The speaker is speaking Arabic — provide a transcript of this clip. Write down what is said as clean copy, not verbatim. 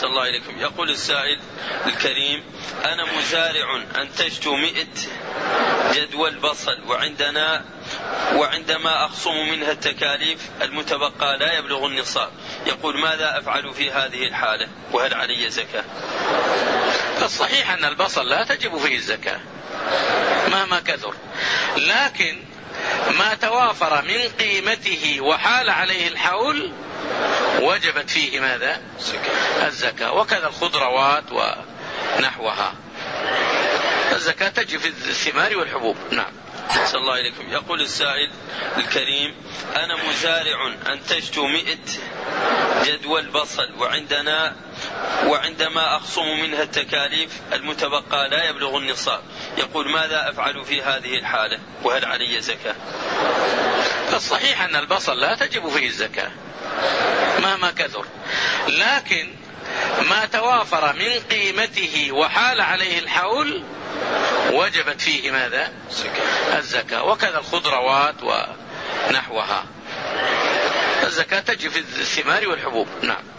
صلى الله عليكم. يقول السائل الكريم: أنا مزارع أنتجت 100 جدول بصل، وعندما أخصم منها التكاليف المتبقى لا يبلغ النصاب. يقول: ماذا أفعل في هذه الحالة، وهل علي زكاة؟ الصحيح أن البصل لا تجب فيه الزكاة مهما كثر، لكن ما توافر من قيمته وحال عليه الحول وجبت فيه ماذا؟ الزكاة. وكذا الخضروات ونحوها، الزكاة تجب في الثمار والحبوب. نعم. صلى الله عليكم. يقول السائل الكريم: أنا مزارع أنتجت 100 جدول بصل، وعندما أخصم منها التكاليف المتبقى لا يبلغ النصاب. يقول: ماذا أفعل في هذه الحالة، وهل علي زكاة؟ الصحيح أن البصل لا تجب فيه الزكاة مهما كثر، لكن ما توافر من قيمته وحال عليه الحول وجبت فيه ماذا؟ الزكاة. وكذا الخضروات ونحوها، الزكاة تجب في الثمار والحبوب. نعم.